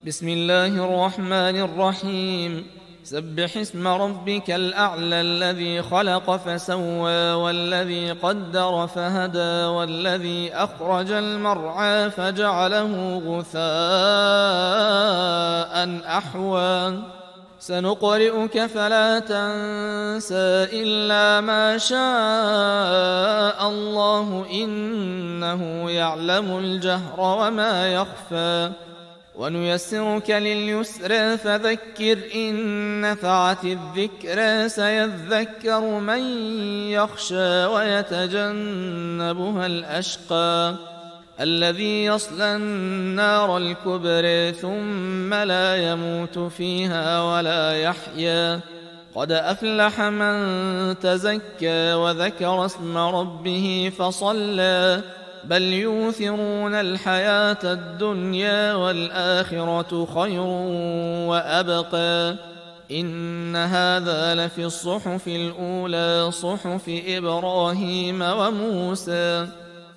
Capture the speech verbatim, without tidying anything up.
بسم الله الرحمن الرحيم. سبح اسم ربك الأعلى الذي خلق فسوى والذي قدر فهدى والذي أخرج المرعى فجعله غثاء أحوى سنقرئك فلا تنسى إلا ما شاء الله إنه يعلم الجهر وما يخفى ونيسرك لليسر فذكر إن نفعت الذكرى سيذكر من يخشى ويتجنبها الأشقى الذي يصلى النار الكبرى ثم لا يموت فيها ولا يحيا قد أفلح من تزكى وذكر اسم ربه فصلى بل يؤثرون الحياة الدنيا والآخرة خير وأبقى إن هذا لفي الصحف الأولى صحف إبراهيم وموسى.